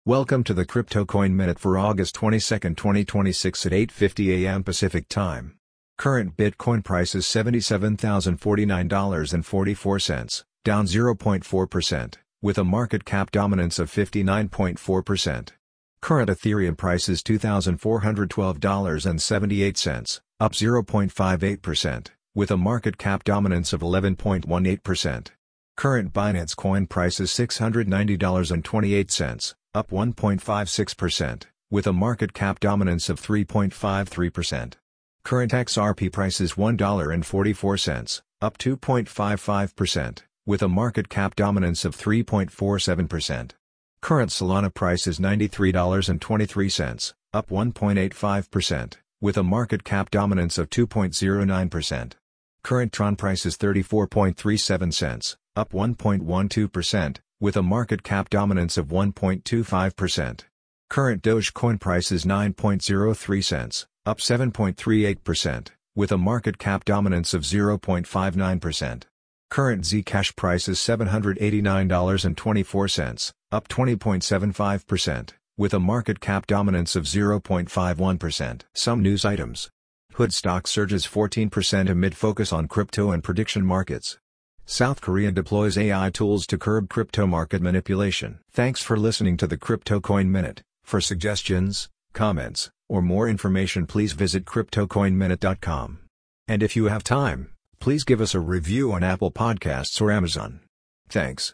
Welcome to the Crypto Coin Minute for August 22, 2026 at 8:50 a.m. Pacific Time. Current Bitcoin price is $77,049.44, down 0.4%, with a market cap dominance of 59.4%. Current Ethereum price is $2,412.78, up 0.58%, with a market cap dominance of 11.18%. Current Binance Coin price is $690.28, up 1.56%, with a market cap dominance of 3.53%. Current XRP price is $1.44, up 2.55%, with a market cap dominance of 3.47%. Current Solana price is $93.23, up 1.85%, with a market cap dominance of 2.09%. Current Tron price is 34.37 cents, up 1.12%, with a market cap dominance of 1.25%. Current Dogecoin price is 9.03 cents, up 7.38%, with a market cap dominance of 0.59%. Current Zcash price is $789.24, up 20.75%, with a market cap dominance of 0.51%. Some news items. HOOD stock surges 14% amid focus on crypto and prediction markets. South Korea deploys AI tools to curb crypto market manipulation. Thanks for listening to the Crypto Coin Minute. For suggestions, comments, or more information, please visit CryptoCoinMinute.com. And if you have time, please give us a review on Apple Podcasts or Amazon. Thanks.